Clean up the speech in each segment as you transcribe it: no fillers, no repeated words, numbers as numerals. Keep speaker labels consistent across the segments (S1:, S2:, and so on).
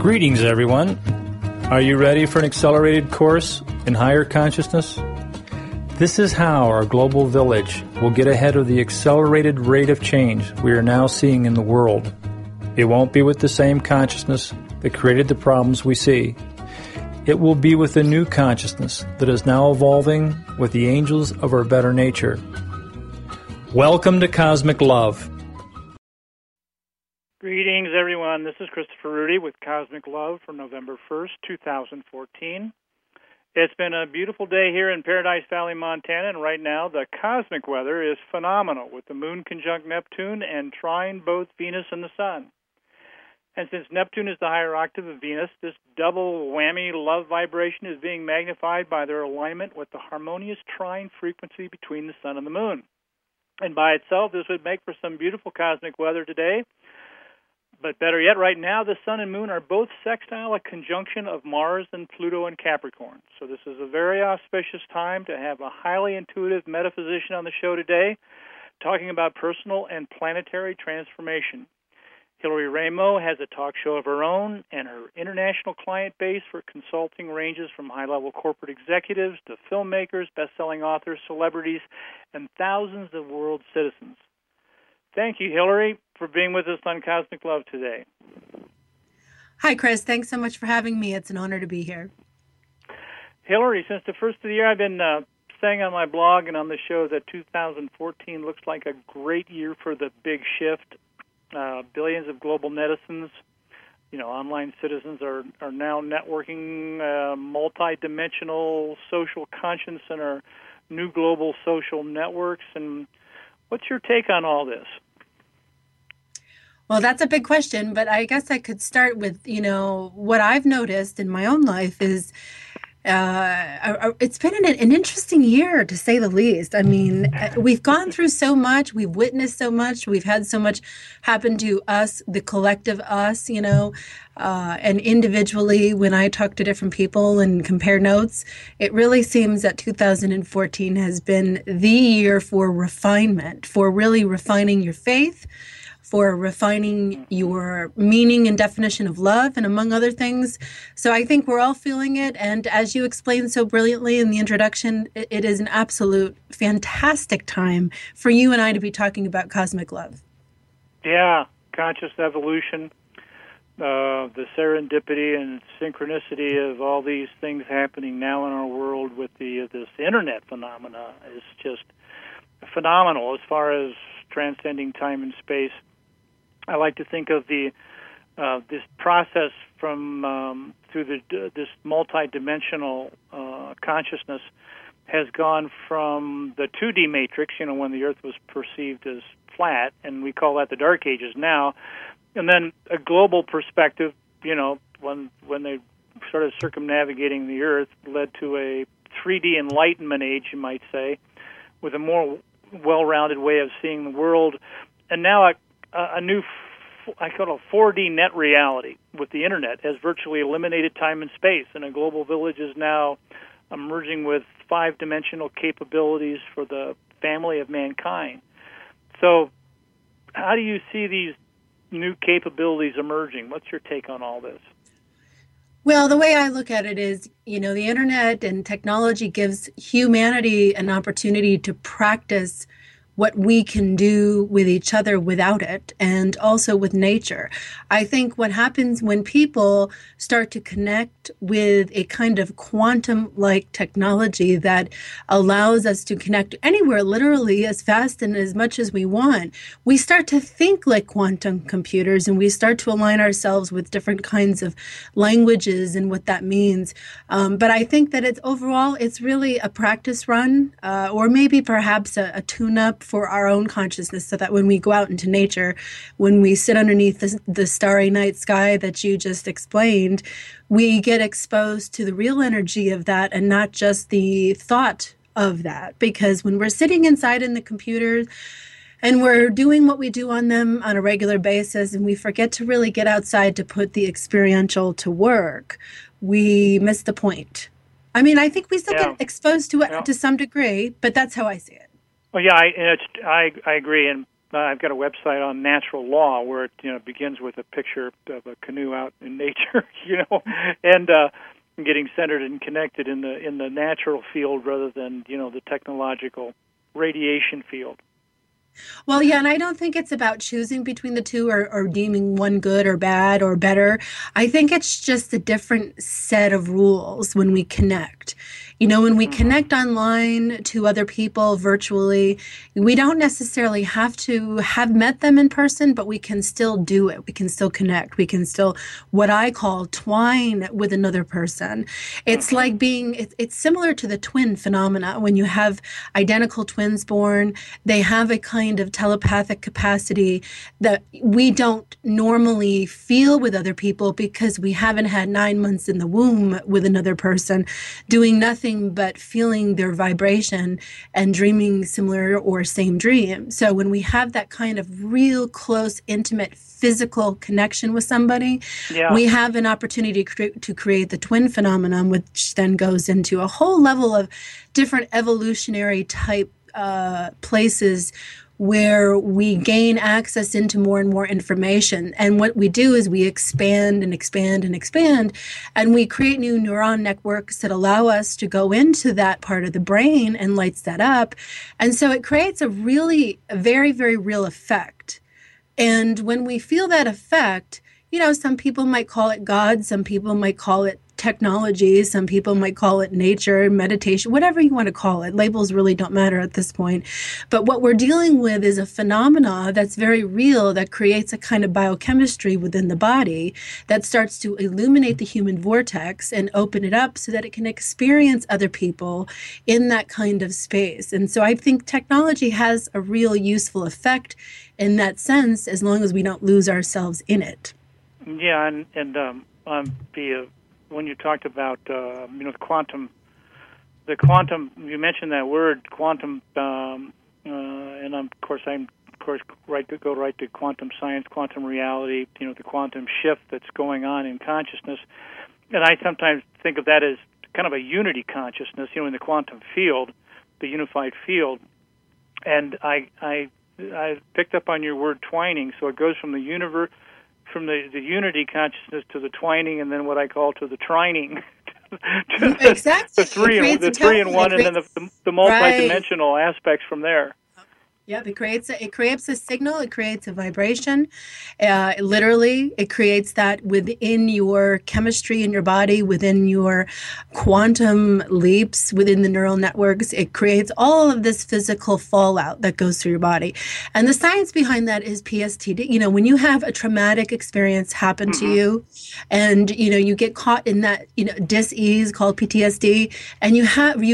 S1: Greetings, everyone. Are you ready for an accelerated course in higher consciousness? This is how our global village will get ahead of the accelerated rate of change we are now seeing in the world. It won't be with the same consciousness that created the problems we see. It will be with a new consciousness that is now evolving with the angels of our better nature. Welcome to Cosmic Love.
S2: Greetings, everyone. This is Christopher Rudy with Cosmic Love for November 1st, 2014. It's been a beautiful day here in Paradise Valley, Montana, and right now the cosmic weather is phenomenal with the moon conjunct Neptune and trine both Venus and the Sun. And since Neptune is the higher octave of Venus, this double whammy love vibration is being magnified by their alignment with the harmonious trine frequency between the Sun and the Moon. And by itself, this would make for some beautiful cosmic weather today. But better yet, right now, the Sun and Moon are both sextile, a conjunction of Mars and Pluto and Capricorn. So this is a very auspicious time to have a highly intuitive metaphysician on the show today, talking about personal and planetary transformation. Hillary Raimo has a talk show of her own, and her international client base for consulting ranges from high-level corporate executives to filmmakers, best-selling authors, celebrities, and thousands of world citizens. Thank you, Hillary, for being with us on Cosmic Love today.
S3: Hi, Chris. Thanks so much for having me. It's an honor to be here.
S2: Hillary, since the first of the year, I've been saying on my blog and on the show that 2014 looks like a great year for the big shift. Billions of global netizens, online citizens are now networking multi-dimensional social conscience in our new global social networks. And what's your take on all this?
S3: Well, that's a big question, but I guess I could start with, what I've noticed in my own life is it's been an interesting year, to say the least. I mean, we've gone through so much, we've witnessed so much, we've had so much happen to us, the collective us, and individually, when I talk to different people and compare notes, it really seems that 2014 has been the year for refinement, for really refining your faith, for refining your meaning and definition of love, and among other things. So I think we're all feeling it. And as you explained so brilliantly in the introduction, it is an absolute fantastic time for you and I to be talking about cosmic love.
S2: Yeah, conscious evolution, the serendipity and synchronicity of all these things happening now in our world with this internet phenomena is just phenomenal as far as transcending time and space. I like to think of this process from through this multi-dimensional consciousness has gone from the 2D matrix, when the Earth was perceived as flat, and we call that the Dark Ages now, and then a global perspective, when they started circumnavigating the Earth, led to a 3D Enlightenment age, you might say, with a more well-rounded way of seeing the world, and now a new, I call it a 4D net reality with the internet has virtually eliminated time and space, and a global village is now emerging with 5-dimensional capabilities for the family of mankind. So how do you see these new capabilities emerging? What's your take on all this?
S3: Well, the way I look at it is, the internet and technology gives humanity an opportunity to practice what we can do with each other without it, and also with nature. I think what happens when people start to connect with a kind of quantum-like technology that allows us to connect anywhere, literally as fast and as much as we want, we start to think like quantum computers, and we start to align ourselves with different kinds of languages and what that means. But I think that it's really a practice run, or maybe perhaps a tune-up for our own consciousness, so that when we go out into nature, when we sit underneath the starry night sky that you just explained, we get exposed to the real energy of that and not just the thought of that. Because when we're sitting inside in the computers and we're doing what we do on them on a regular basis, and we forget to really get outside to put the experiential to work, we miss the point. I mean, I think we still get exposed to it to some degree, but that's how I see it.
S2: Well, yeah, I agree, and I've got a website on natural law where it begins with a picture of a canoe out in nature, and getting centered and connected in the natural field rather than the technological radiation field.
S3: Well, yeah, and I don't think it's about choosing between the two or deeming one good or bad or better. I think it's just a different set of rules when we connect. When we connect online to other people virtually, we don't necessarily have to have met them in person, but we can still do it. We can still connect. We can still, what I call, twine with another person. It's like it's similar to the twin phenomena. When you have identical twins born, they have a kind of telepathic capacity that we don't normally feel with other people because we haven't had 9 months in the womb with another person doing nothing but feeling their vibration and dreaming similar or same dream. So when we have that kind of real close, intimate, physical connection with somebody, we have an opportunity to create the twin phenomenon, which then goes into a whole level of different evolutionary type places where we gain access into more and more information. And what we do is we expand and expand and expand, and we create new neuron networks that allow us to go into that part of the brain and lights that up. And so it creates a very, very real effect. And when we feel that effect, some people might call it God, some people might call it technology, some people might call it nature, meditation, whatever you want to call it. Labels really don't matter at this point. But what we're dealing with is a phenomena that's very real that creates a kind of biochemistry within the body that starts to illuminate the human vortex and open it up so that it can experience other people in that kind of space. And so I think technology has a real useful effect in that sense, as long as we don't lose ourselves in it.
S2: Yeah, and when you talked about the quantum, you mentioned that word quantum, and I'm go right to quantum science, quantum reality, the quantum shift that's going on in consciousness, and I sometimes think of that as kind of a unity consciousness, in the quantum field, the unified field, and I picked up on your word twining, so it goes from the universe. From the unity consciousness to the twining, and then what I call to the trining.
S3: Exactly.
S2: The three in one, and then the multidimensional aspects from there.
S3: Yeah, it creates a signal. It creates a vibration. Literally, it creates that within your chemistry in your body, within your quantum leaps, within the neural networks. It creates all of this physical fallout that goes through your body. And the science behind that is PSTD. When you have a traumatic experience happen to you, and you get caught in that dis-ease called PTSD, and you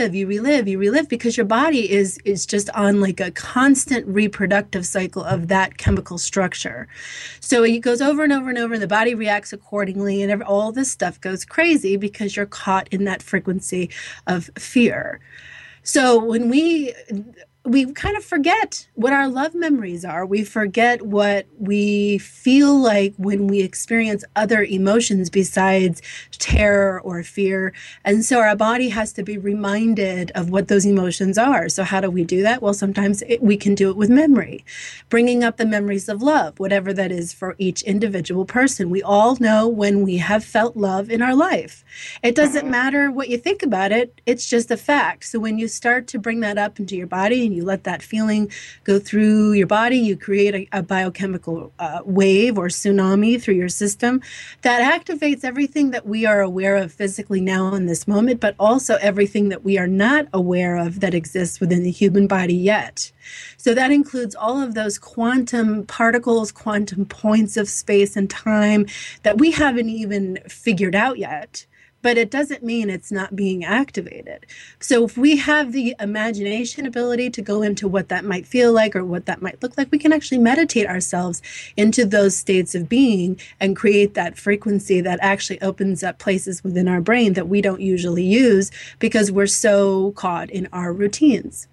S3: relive because your body is just on like a constant reproductive cycle of that chemical structure. So it goes over and over and over, and the body reacts accordingly, and all this stuff goes crazy because you're caught in that frequency of fear. So when we kind of forget what our love memories are. We forget what we feel like when we experience other emotions besides terror or fear. And so our body has to be reminded of what those emotions are. So how do we do that? Well, sometimes we can do it with memory, bringing up the memories of love, whatever that is for each individual person. We all know when we have felt love in our life. It doesn't matter what you think about it. It's just a fact. So when you start to bring that up into your body and you let that feeling go through your body, you create a biochemical wave or tsunami through your system that activates everything that we are aware of physically now in this moment, but also everything that we are not aware of that exists within the human body yet. So that includes all of those quantum particles, quantum points of space and time that we haven't even figured out yet. But it doesn't mean it's not being activated. So if we have the imagination ability to go into what that might feel like or what that might look like, we can actually meditate ourselves into those states of being and create that frequency that actually opens up places within our brain that we don't usually use because we're so caught in our routines.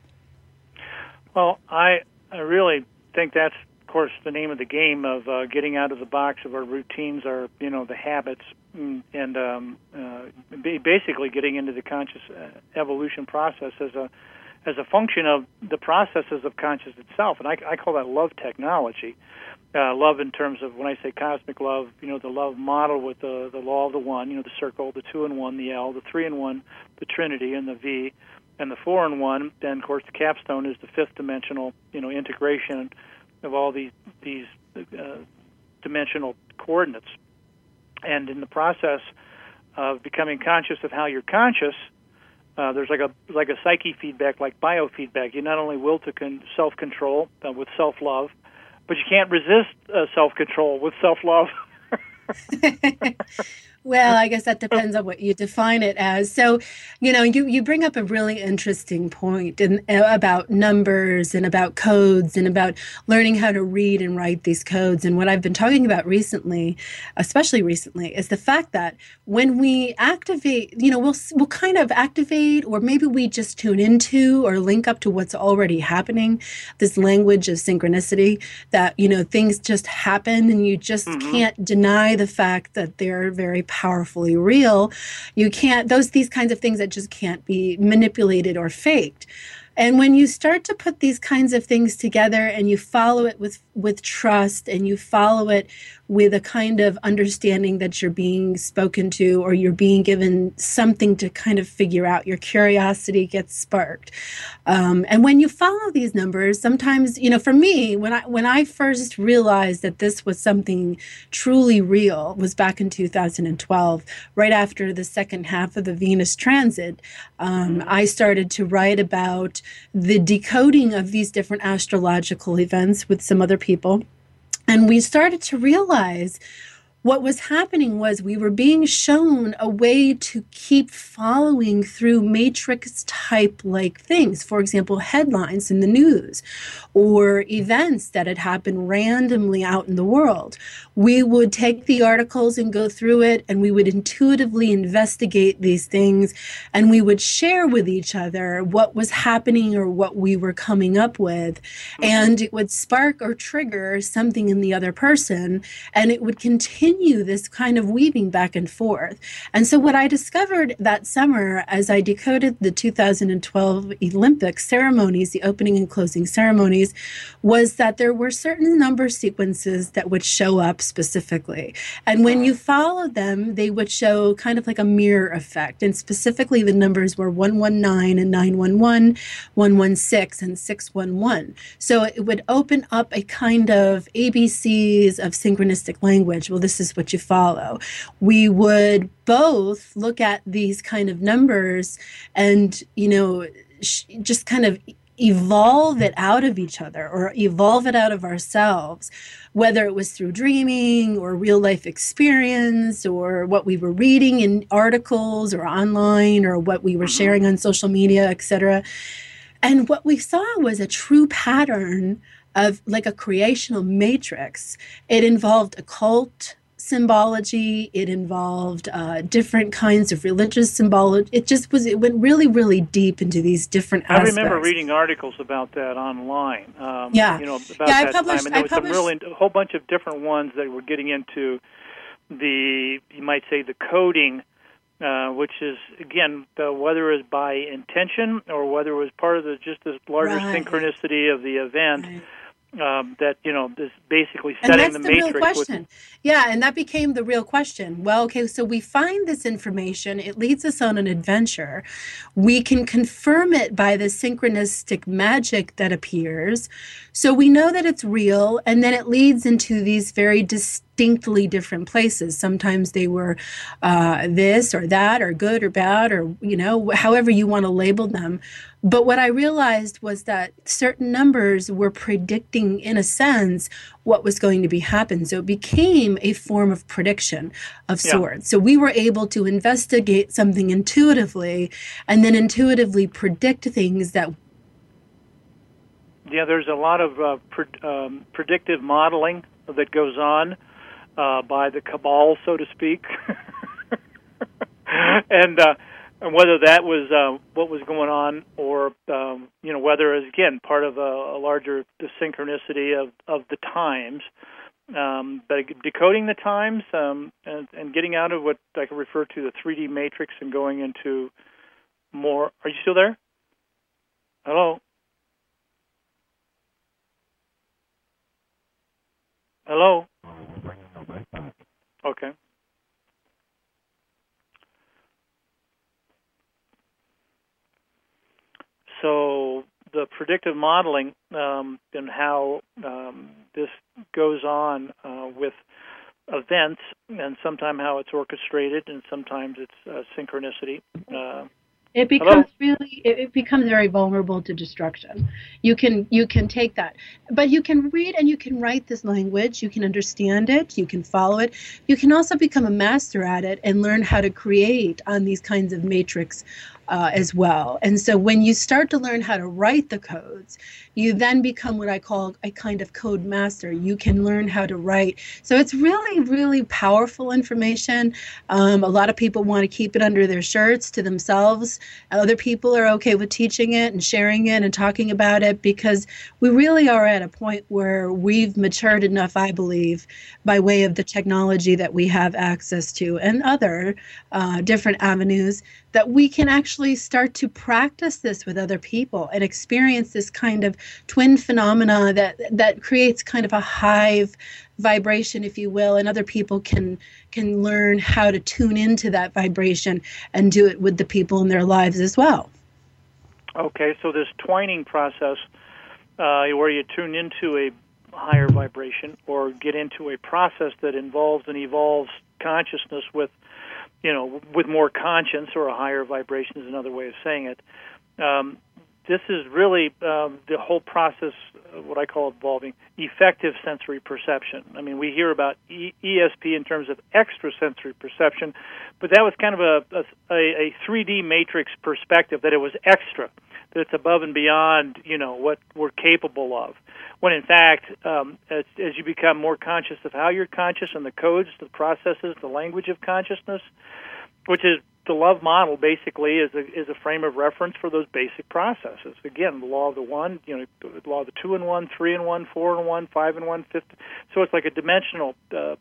S2: Well, I really think that's, of course, the name of the game of getting out of the box of our routines, our the habits, and basically getting into the conscious evolution process as as a function of the processes of consciousness itself. And I call that love technology. Love in terms of, when I say cosmic love, the love model with the law of the one, the circle, the 2 in 1, the L, the 3 in 1, the Trinity, and the V, and the 4 in 1. Then, of course, the capstone is the fifth dimensional, integration of all these dimensional coordinates. And in the process of becoming conscious of how you're conscious, there's like a psyche feedback, like biofeedback. You not only will to self-control with self-love, but you can't resist self-control with self-love.
S3: Well, I guess that depends on what you define it as. So, you bring up a really interesting point about numbers and about codes and about learning how to read and write these codes. And what I've been talking about recently, especially recently, is the fact that when we activate, we'll kind of activate, or maybe we just tune into or link up to what's already happening, this language of synchronicity, that, things just happen and you just can't deny the fact that they're very powerfully real. You can't, these kinds of things that just can't be manipulated or faked. And when you start to put these kinds of things together and you follow it with trust, and you follow it with a kind of understanding that you're being spoken to, or you're being given something to kind of figure out, your curiosity gets sparked. And when you follow these numbers, sometimes, for me, when I first realized that this was something truly real was back in 2012, right after the second half of the Venus transit. I started to write about the decoding of these different astrological events with some other people. And we started to realize what was happening was we were being shown a way to keep following through matrix type like things. For example, headlines in the news or events that had happened randomly out in the world. We would take the articles and go through it, and we would intuitively investigate these things, and we would share with each other what was happening or what we were coming up with. And it would spark or trigger something in the other person, and it would continue this kind of weaving back and forth. And so what I discovered that summer as I decoded the 2012 Olympic ceremonies, the opening and closing ceremonies, was that there were certain number sequences that would show up specifically. And when you followed them, they would show kind of like a mirror effect. And specifically, the numbers were 119 and 911, 116 and 611. So it would open up a kind of ABCs of synchronistic language. Well, this is what you follow. We would both look at these kind of numbers and, just kind of evolve it out of each other, or evolve it out of ourselves, whether it was through dreaming or real life experience, or what we were reading in articles or online, or what we were sharing on social media, etc. And what we saw was a true pattern of like a creational matrix. It involved occult symbology. It involved different kinds of religious symbology. It went really, really deep into these different aspects.
S2: I remember reading articles about that online.
S3: About
S2: that time. And there was a whole bunch of different ones that were getting into you might say, the coding, which is, again, whether it was by intention or whether it was part of just this larger synchronicity of the event.
S3: Right.
S2: That is basically setting the matrix.
S3: Real question. And that became the real question. Well, okay, so we find this information. It leads us on an adventure. We can confirm it by the synchronistic magic that appears. So we know that it's real, and then it leads into these very distinctly different places. Sometimes they were this or that, or good or bad, or however you want to label them. But what I realized was that certain numbers were predicting, in a sense, what was going to be happen. So it became a form of prediction of sorts. So we were able to investigate something intuitively, and then intuitively predict things that.
S2: Yeah, there's a lot of predictive modeling that goes on by the cabal, so to speak. And whether that was what was going on, or whether it was, again, part of a larger synchronicity of the times, but decoding the times and getting out of what I can refer to the 3D matrix and going into more. Are you still there? Hello? Hello? Okay. So the predictive modeling and how this goes on with events, and sometimes how it's orchestrated, and sometimes it's synchronicity.
S3: It becomes it becomes very vulnerable to destruction. You can take that, but you can read and you can write this language. You can understand it. You can follow it. You can also become a master at it and learn how to create on these kinds of matrix as well. And so when you start to learn how to write the codes, you then become what I call a kind of code master. You can learn how to write. So it's really, really powerful information. A lot of people want to keep it under their shirts to themselves. Other people are okay with teaching it and sharing it and talking about it, because we really are at a point where we've matured enough, I believe, by way of the technology that we have access to and other different avenues, that we can actually start to practice this with other people and experience this kind of twin phenomena that creates kind of a hive vibration, if you will, and other people can learn how to tune into that vibration and do it with the people in their lives as well.
S2: Okay, so this twining process where you tune into a higher vibration or get into a process that involves and evolves consciousness with more conscience, or a higher vibration is another way of saying it. This is really the whole process, what I call evolving, effective sensory perception. I mean, we hear about ESP in terms of extrasensory perception, but that was kind of a 3D matrix perspective, that it was extra, that it's above and beyond, what we're capable of. When in fact, as you become more conscious of how you're conscious and the codes, the processes, the language of consciousness, which is the love model, basically is a frame of reference for those basic processes. Again, the law of the one, the law of the 2 in 1, 3 in 1, 4 in 1, 5 in 1, 5. So it's like a dimensional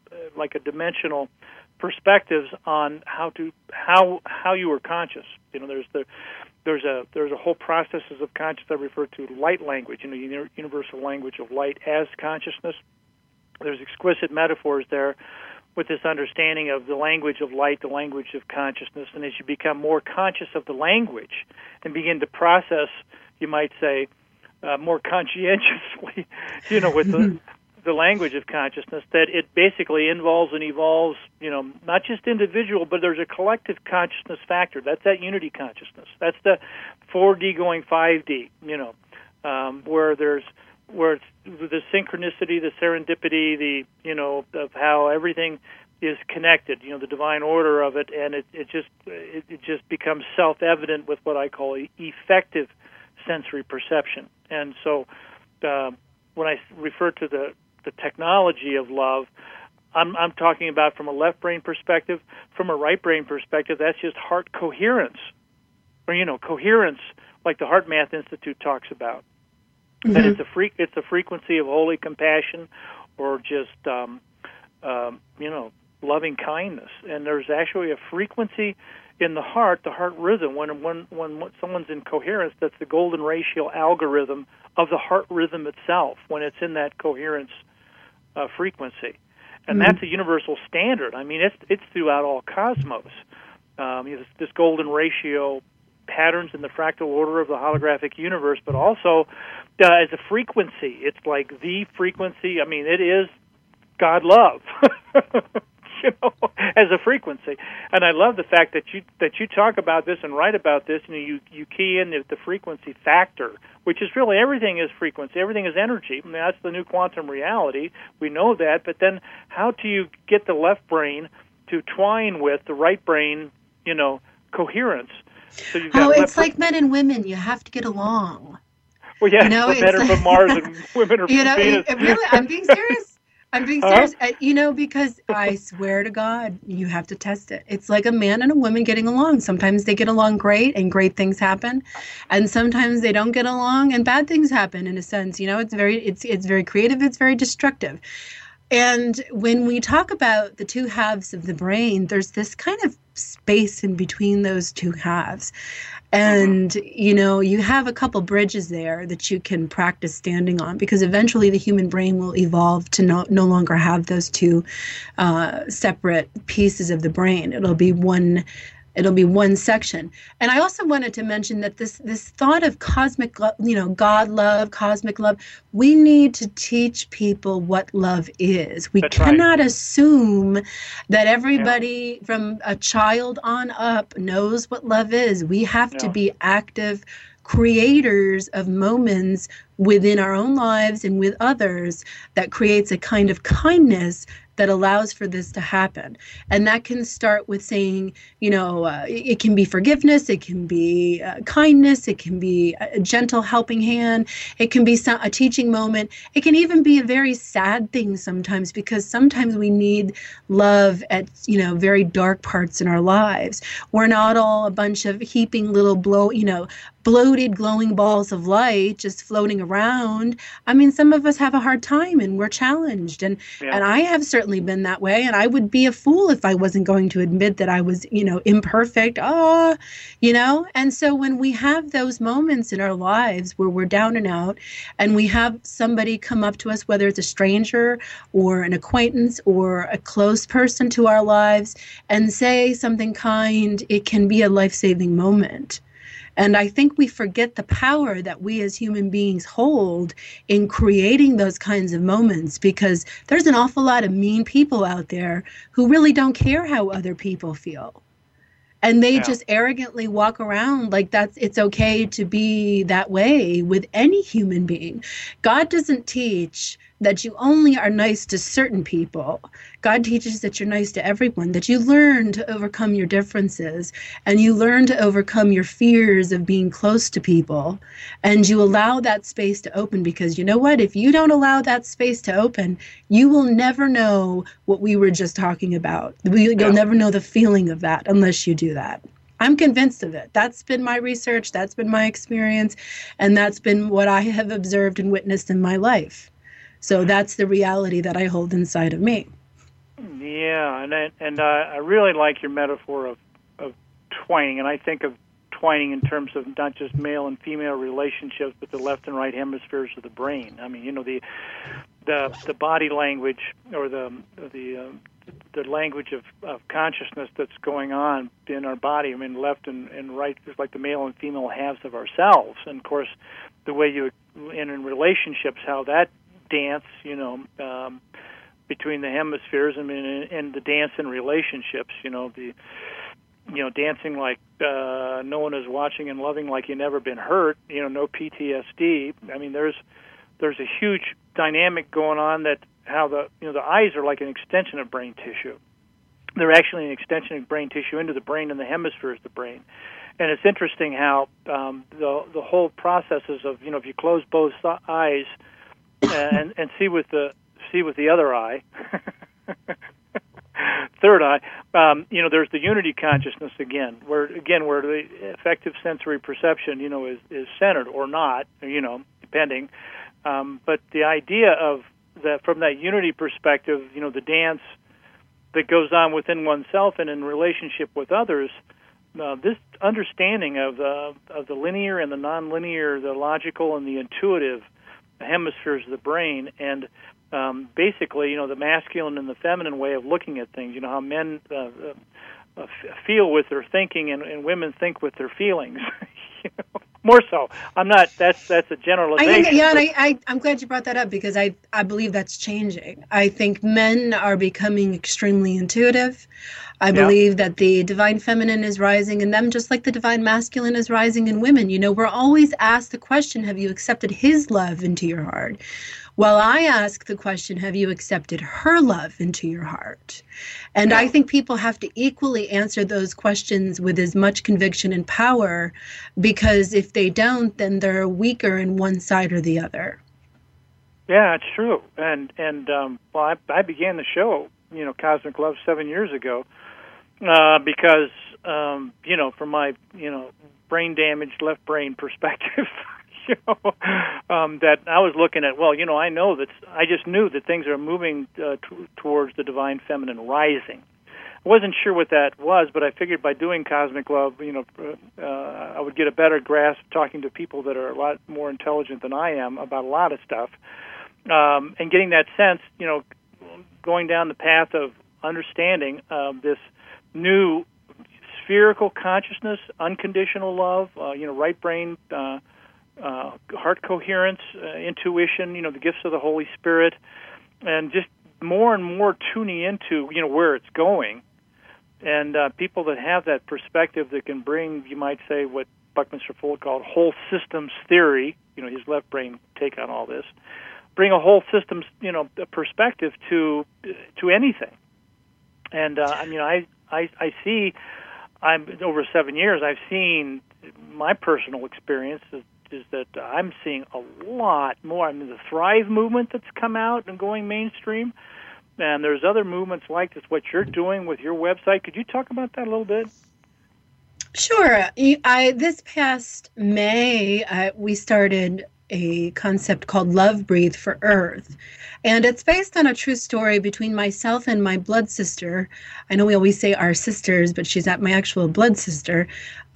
S2: perspectives on how you are conscious. There's a whole processes of consciousness I refer to light language, universal language of light as consciousness. There's exquisite metaphors there with this understanding of the language of light, the language of consciousness, and as you become more conscious of the language and begin to process, you might say, more conscientiously, with the language of consciousness, that it basically involves and evolves, not just individual, but there's a collective consciousness factor. That's that unity consciousness. That's the 4D going 5D, where it's the synchronicity, the serendipity, of how everything is connected, the divine order of it, and it just becomes self-evident with what I call effective sensory perception. And so when I refer to the technology of love, I'm talking about from a left brain perspective. From a right brain perspective, that's just heart coherence, or coherence, like the Heart Math Institute talks about. Mm-hmm. And it's a frequency of holy compassion, or just loving kindness. And there's actually a frequency in the heart rhythm. When someone's in coherence, that's the golden ratio algorithm of the heart rhythm itself, when it's in that coherence frequency. And that's a universal standard. I mean, it's throughout all cosmos. This golden ratio patterns in the fractal order of the holographic universe, but also as a frequency. It's like the frequency. I mean, it is God love, as a frequency. And I love the fact that you talk about this and write about this, and you key in the frequency factor, which is really everything is frequency, everything is energy. I mean, that's the new quantum reality. We know that, but then how do you get the left brain to twine with the right brain, coherence? So you've got
S3: it's like men and women. You have to get along.
S2: Well, yeah, men are from Mars and women are from Venus.
S3: Really, I'm being serious. Because I swear to God, you have to test it. It's like a man and a woman getting along. Sometimes they get along great and great things happen, and sometimes they don't get along and bad things happen. In a sense, it's very creative. It's very destructive. And when we talk about the two halves of the brain, there's this kind of space in between those two halves. And, you have a couple bridges there that you can practice standing on, because eventually the human brain will evolve to no longer have those two separate pieces of the brain. It'll be one section. And I also wanted to mention that this thought of cosmic, God love, cosmic love, we need to teach people what love is. We cannot assume that everybody from a child on up knows what love is. We have to be active creators of moments within our own lives and with others that creates a kind of kindness that allows for this to happen. And that can start with saying, it can be forgiveness, it can be kindness, it can be a gentle helping hand, it can be a teaching moment, it can even be a very sad thing sometimes, because sometimes we need love at, very dark parts in our lives. We're not all a bunch of heaping little bloated, glowing balls of light just floating around. I mean, some of us have a hard time and we're challenged. And I have certainly been that way. And I would be a fool if I wasn't going to admit that I was, imperfect. And so when we have those moments in our lives where we're down and out and we have somebody come up to us, whether it's a stranger or an acquaintance or a close person to our lives, and say something kind, it can be a life-saving moment. And I think we forget the power that we as human beings hold in creating those kinds of moments, because there's an awful lot of mean people out there who really don't care how other people feel. And they just arrogantly walk around like it's okay to be that way with any human being. God doesn't teach that you only are nice to certain people. God teaches that you're nice to everyone, that you learn to overcome your differences and you learn to overcome your fears of being close to people, and you allow that space to open, because you know what? If you don't allow that space to open, you will never know what we were just talking about. You'll never know the feeling of that unless you do that. I'm convinced of it. That's been my research, that's been my experience, and that's been what I have observed and witnessed in my life. So that's the reality that I hold inside of me.
S2: Yeah, and I really like your metaphor of twining, and I think of twining in terms of not just male and female relationships, but the left and right hemispheres of the brain. I mean, the body language, or the language of consciousness that's going on in our body. I mean, left and right is like the male and female halves of ourselves, and of course, the way in relationships, how that dance, between the hemispheres. I mean, and the dance in relationships, dancing like no one is watching and loving like you've never been hurt, no PTSD. I mean, there's a huge dynamic going on, that how the eyes are like an extension of brain tissue. They're actually an extension of brain tissue into the brain and the hemispheres of the brain. And it's interesting how the whole processes of, if you close both eyes and see with the other eye, third eye, there's the unity consciousness where the effective sensory perception, is centered or not, depending. But the idea of that, from that unity perspective, the dance that goes on within oneself and in relationship with others, this understanding of the linear and the nonlinear, the logical and the intuitive hemispheres of the brain, and basically, the masculine and the feminine way of looking at things. How men feel with their thinking, and women think with their feelings. More so. I'm not. That's a generalization.
S3: And I'm glad you brought that up, because I believe that's changing. I think men are becoming extremely intuitive. I believe that the divine feminine is rising in them, just like the divine masculine is rising in women. We're always asked the question, have you accepted his love into your heart? Well, I ask the question, have you accepted her love into your heart? And I think people have to equally answer those questions with as much conviction and power, because if they don't, then they're weaker in one side or the other.
S2: Yeah, it's true. And I began the show, Cosmic Love, 7 years ago, because, from my, brain damaged left brain perspective, that I was looking at, I know that I just knew that things are moving towards the divine feminine rising. I wasn't sure what that was, but I figured by doing Cosmic Love, I would get a better grasp talking to people that are a lot more intelligent than I am about a lot of stuff, and getting that sense, going down the path of understanding this new spherical consciousness, unconditional love, right brain, heart coherence, intuition, the gifts of the Holy Spirit, and just more and more tuning into, where it's going. And people that have that perspective that can bring, you might say, what Buckminster Fuller called whole systems theory, his left brain take on all this, bring a whole systems, perspective to anything. And I see, over 7 years, I've seen, my personal experience is that I'm seeing a lot more. The Thrive movement that's come out and going mainstream, and there's other movements like this, what you're doing with your website. Could you talk about that a little bit?
S3: Sure. This past May, we started a concept called Love Breathe for Earth. And it's based on a true story between myself and my blood sister. I know we always say our sisters, but she's not my actual blood sister.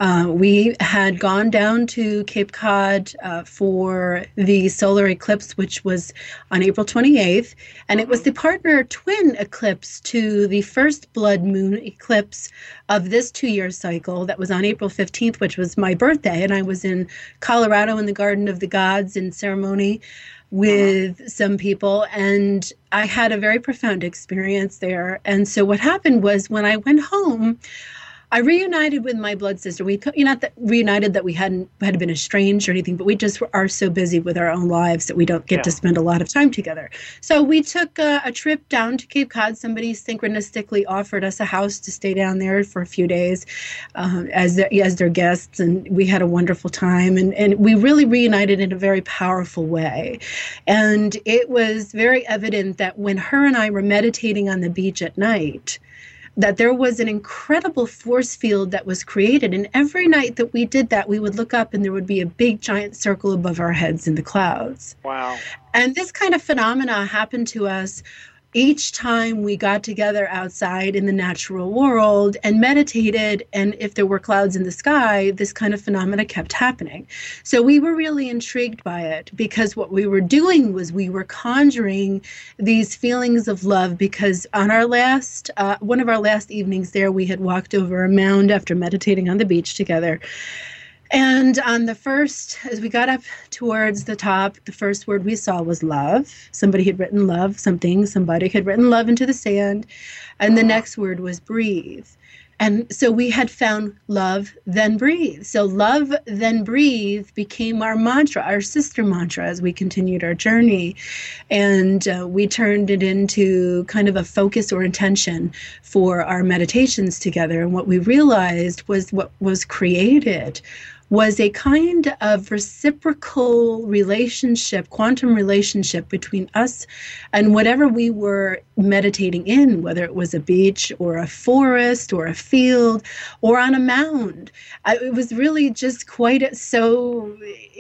S3: We had gone down to Cape Cod for the solar eclipse, which was on April 28th. And it was the partner twin eclipse to the first blood moon eclipse of this 2-year cycle that was on April 15th, which was my birthday. And I was in Colorado in the Garden of the Gods in ceremony with some people, and I had a very profound experience there. And so what happened was, when I went home, I reunited with my blood sister. We, not that reunited that we had been estranged or anything, but we just are so busy with our own lives that we don't get to spend a lot of time together. So we took a trip down to Cape Cod. Somebody synchronistically offered us a house to stay down there for a few days as their guests, and we had a wonderful time. And we really reunited in a very powerful way. And it was very evident that when her and I were meditating on the beach at night, that there was an incredible force field that was created. And every night that we did that, we would look up and there would be a big giant circle above our heads in the clouds.
S2: Wow.
S3: And this kind of phenomena happened to us each time we got together outside in the natural world and meditated, and if there were clouds in the sky, this kind of phenomena kept happening. So we were really intrigued by it, because what we were doing was we were conjuring these feelings of love, because on our one of our last evenings there, we had walked over a mound after meditating on the beach together. And on the first, as we got up towards the top, the first word we saw was love. Somebody had written love, somebody had written love into the sand. And the next word was breathe. And so we had found love, then breathe. So love, then breathe became our mantra, our sister mantra, as we continued our journey. And we turned it into kind of a focus or intention for our meditations together. And what we realized was what was created was a kind of reciprocal relationship, quantum relationship between us and whatever we were meditating in, whether it was a beach or a forest or a field or on a mound. It was really just quite so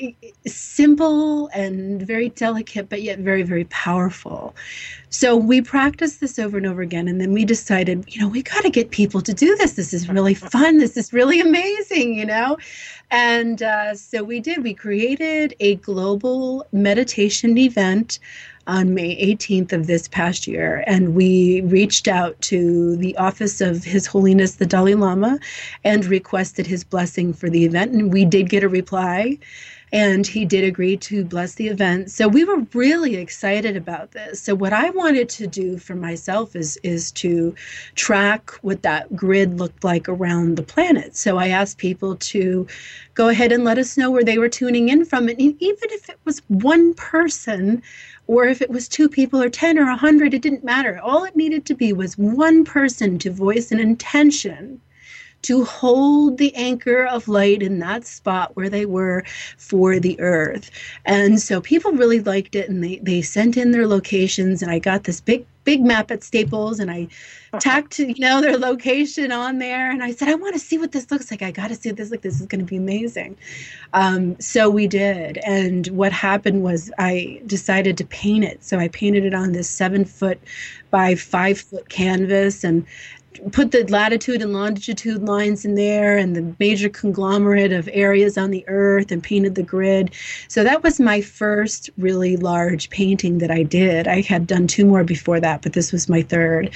S3: simple and very delicate, but yet very, very powerful. So we practiced this over and over again, and then we decided, we got to get people to do this. This is really fun. This is really amazing, And so we did. We created a global meditation event on May 18th of this past year, and we reached out to the office of His Holiness the Dalai Lama and requested his blessing for the event, and we did get a reply. And he did agree to bless the event. So we were really excited about this. So what I wanted to do for myself is to track what that grid looked like around the planet. So I asked people to go ahead and let us know where they were tuning in from. And even if it was one person, or if it was 2 people or 10 or 100, it didn't matter. All it needed to be was one person to voice an intention to hold the anchor of light in that spot where they were for the earth. And so people really liked it, and they sent in their locations, and I got this big map at Staples, and I tacked their location on there, and I said, I want to see what this looks like. I got to see what this looks like. This is going to be amazing. So we did, and what happened was I decided to paint it. So I painted it on this 7-foot by 5-foot canvas, and put the latitude and longitude lines in there and the major conglomerate of areas on the earth and painted the grid. So that was my first really large painting that I did. I had done 2 more before that, but this was my 3rd.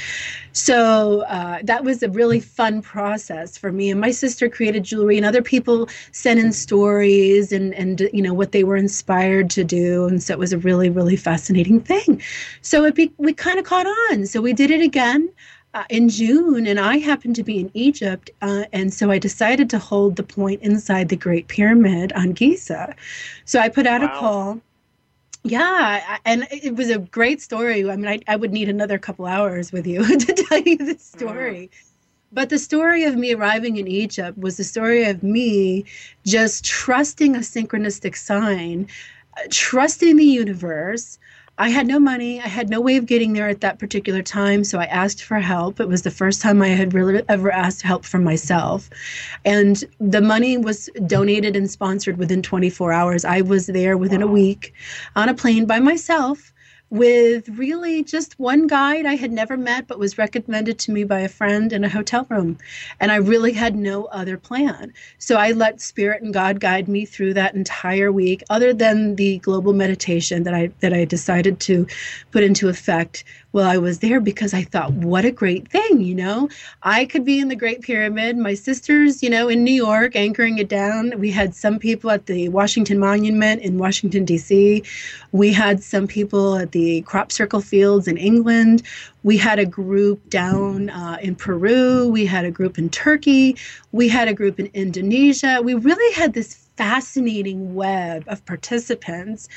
S3: So that was a really fun process for me. And my sister created jewelry, and other people sent in stories and what they were inspired to do. And so it was a really, really fascinating thing. So we kind of caught on. So we did it again in June, and I happened to be in Egypt, and so I decided to hold the point inside the Great Pyramid on Giza. So I put out a call. Yeah, and it was a great story. I mean, I would need another couple hours with you to tell you the story. But the story of me arriving in Egypt was the story of me just trusting a synchronistic sign, trusting the universe. I had no money. I had no way of getting there at that particular time, so I asked for help. It was the first time I had really ever asked help from myself. And the money was donated and sponsored within 24 hours. I was there within a week on a plane by myself with really just one guide I had never met, but was recommended to me by a friend in a hotel room. And I really had no other plan. So I let Spirit and God guide me through that entire week, other than the global meditation that I decided to put into effect while I was there, because I thought, what a great thing, I could be in the Great Pyramid. My sisters, in New York, anchoring it down. We had some people at the Washington Monument in Washington, D.C. We had some people at the crop circle fields in England. We had a group down in Peru. We had a group in Turkey. We had a group in Indonesia. We really had this fascinating web of participants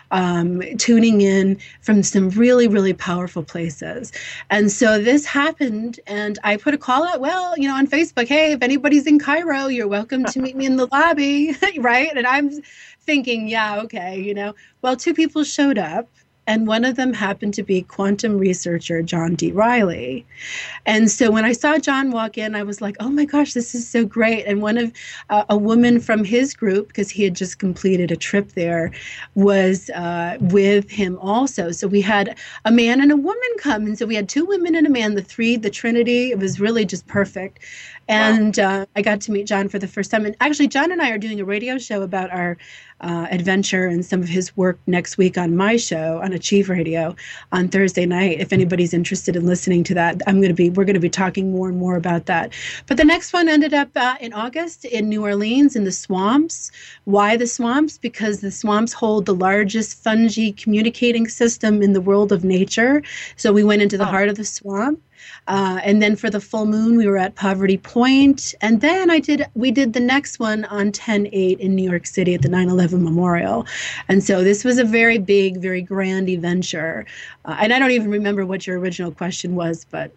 S3: tuning in from some really, really powerful places. And so this happened, and I put a call out, on Facebook, hey, if anybody's in Cairo, you're welcome to meet me in the lobby, right? And I'm thinking, yeah, okay, Well, 2 people showed up. And one of them happened to be quantum researcher John D. Riley. And so when I saw John walk in, I was like, oh my gosh, this is so great. And one of a woman from his group, because he had just completed a trip there, was with him also. So we had a man and a woman come. And so we had 2 women and a man, the Trinity. It was really just perfect. And I got to meet John for the first time. And actually, John and I are doing a radio show about our adventure and some of his work next week on my show on Achieve Radio on Thursday night. If anybody's interested in listening to that, we're going to be talking more and more about that. But the next one ended up in August in New Orleans in the swamps. Why the swamps? Because the swamps hold the largest fungi communicating system in the world of nature. So we went into the heart of the swamp. And then for the full moon, we were at Poverty Point. And then we did the next one on 10/8 in New York City at the 9/11 Memorial. And so this was a very big, very grand adventure. And I don't even remember what your original question was, but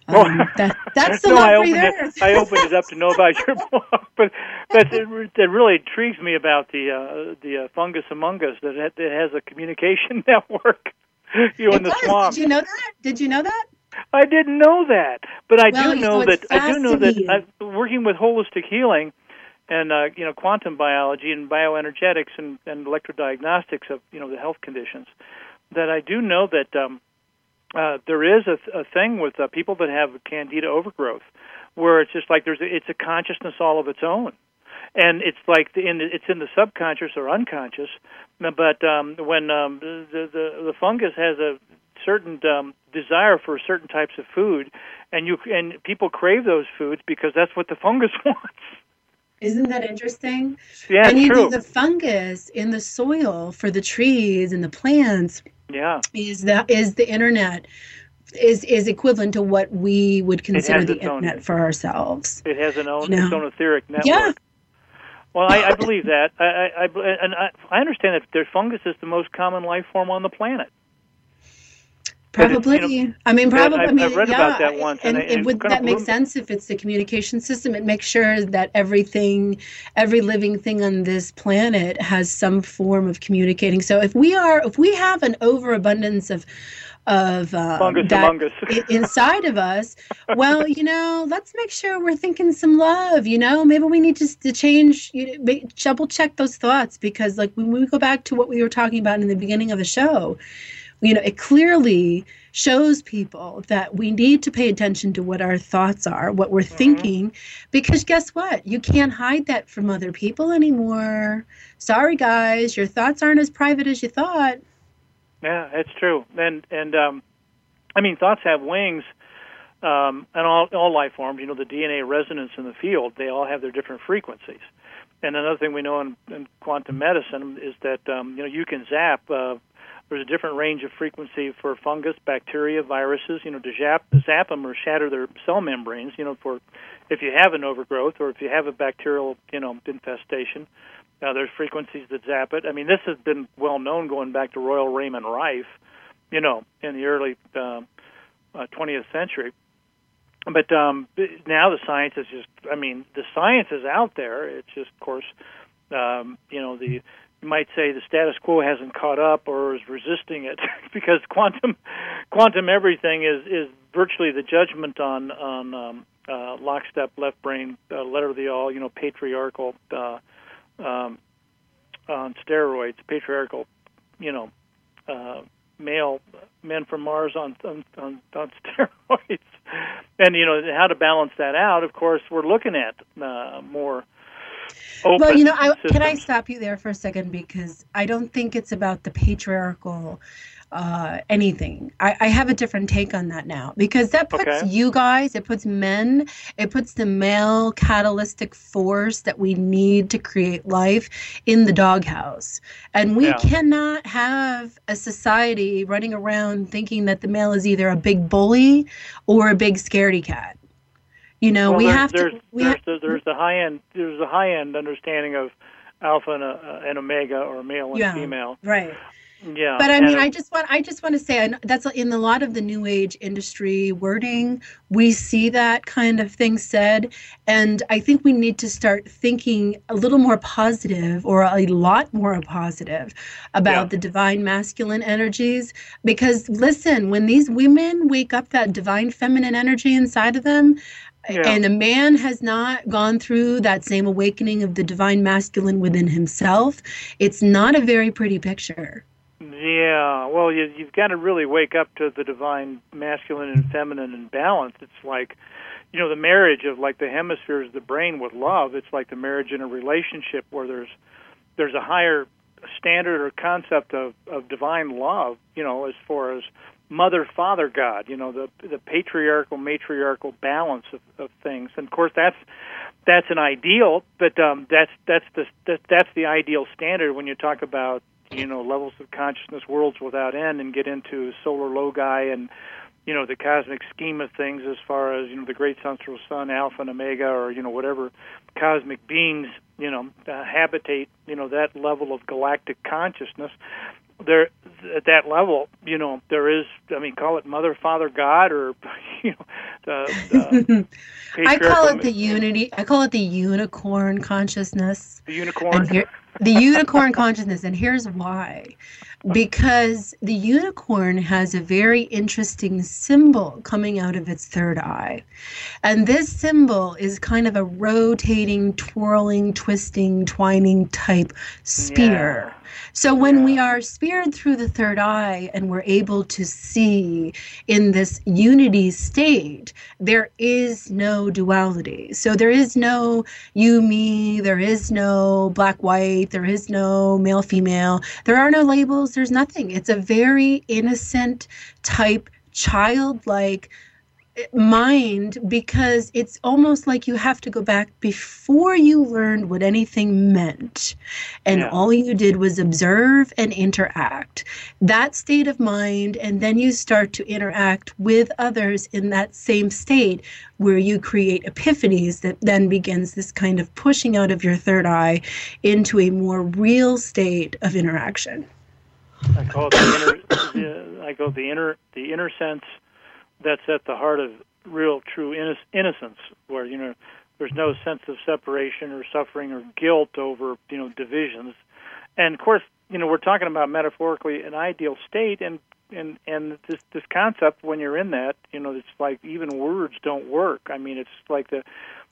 S3: that's the love for there.
S2: I opened it up to know about your book, but it really intrigues me about the fungus among us, that it has a communication network. In the swamp.
S3: Did you know that?
S2: I didn't know that, but I do know that working with holistic healing and quantum biology and bioenergetics and electrodiagnostics of the health conditions, that I do know that there is a thing with people that have candida overgrowth, where it's just like it's a consciousness all of its own. And it's like it's in the subconscious or unconscious, but when the fungus has a certain desire for certain types of food, and people crave those foods because that's what the fungus wants.
S3: Isn't that interesting?
S2: Yeah,
S3: and
S2: true.
S3: The fungus in the soil for the trees and the plants, is the internet. Is equivalent to what we would consider the internet for ourselves.
S2: It has its own etheric network.
S3: Yeah.
S2: Well, I believe that. I understand that their fungus is the most common life form on the planet.
S3: Probably.
S2: I've read about that once.
S3: And would that make sense if it's the communication system? It makes sure that every living thing on this planet has some form of communicating. So if we have an overabundance of
S2: fungus
S3: that
S2: among us
S3: inside of us, well, let's make sure we're thinking some love. Maybe we need to change, double check those thoughts, because like when we go back to what we were talking about in the beginning of the show, it clearly shows people that we need to pay attention to what our thoughts are, what we're thinking, because guess what? You can't hide that from other people anymore. Sorry, guys, your thoughts aren't as private as you thought.
S2: Yeah, it's true. And I mean, thoughts have wings, and all life forms. The DNA resonance in the field, they all have their different frequencies. And another thing we know in quantum medicine is that you can zap. There's a different range of frequency for fungus, bacteria, viruses. To zap them or shatter their cell membranes. For if you have an overgrowth or if you have a bacterial infestation. There's frequencies that zap it. I mean, this has been well known going back to Royal Raymond Rife, in the early 20th century. But now the science is the science is out there. It's just, of course, you might say the status quo hasn't caught up or is resisting it because quantum everything is virtually the judgment on lockstep, left brain, letter of the all, patriarchal. On steroids, patriarchal, male men from Mars on steroids, and how to balance that out. Of course, we're looking at more open.
S3: Well, can I stop you there for a second, because I don't think it's about the patriarchal anything. I have a different take on that now, because that puts you guys, it puts men, it puts the male catalytic force that we need to create life in the doghouse. And we cannot have a society running around thinking that the male is either a big bully or a big scaredy cat. We have to.
S2: There's a high end understanding of alpha and omega, or male and female.
S3: Right.
S2: Yeah,
S3: but I mean, I just want to say, that's in a lot of the New Age industry wording, we see that kind of thing said, and I think we need to start thinking a little more positive, or a lot more positive, about the divine masculine energies. Because listen, when these women wake up that divine feminine energy inside of them, and a man has not gone through that same awakening of the divine masculine within himself, it's not a very pretty picture.
S2: Yeah, well, you've got to really wake up to the divine masculine and feminine in balance. It's like, the marriage of like the hemispheres of the brain with love. It's like the marriage in a relationship where there's a higher standard or concept of divine love, as far as mother, father, God, the patriarchal, matriarchal balance of things. And of course that's an ideal, but that's the ideal standard when you talk about levels of consciousness, worlds without end, and get into solar logi and, the cosmic scheme of things as far as, the great central sun, alpha and omega, or, whatever cosmic beings, habitate, that level of galactic consciousness. There, at that level, there is, call it Mother, Father, God, or,
S3: I call it the unity. I call it the unicorn consciousness.
S2: The unicorn?
S3: The unicorn consciousness, and here's why. Because the unicorn has a very interesting symbol coming out of its third eye. And this symbol is kind of a rotating, twirling, twisting, twining type spear.
S2: Yeah.
S3: So when we are speared through the third eye and we're able to see in this unity state, there is no duality. So there is no you, me, there is no black, white, there is no male, female. There are no labels, there's nothing. It's a very innocent type, childlike mind, because it's almost like you have to go back before you learned what anything meant, and all you did was observe and interact. That state of mind, and then you start to interact with others in that same state, where you create epiphanies that then begins this kind of pushing out of your third eye into a more real state of interaction.
S2: I call it the inner sense that's at the heart of real, true innocence, where, there's no sense of separation or suffering or guilt over, divisions. And, of course, we're talking about metaphorically an ideal state, and this concept, when you're in that, it's like even words don't work. I mean, it's like the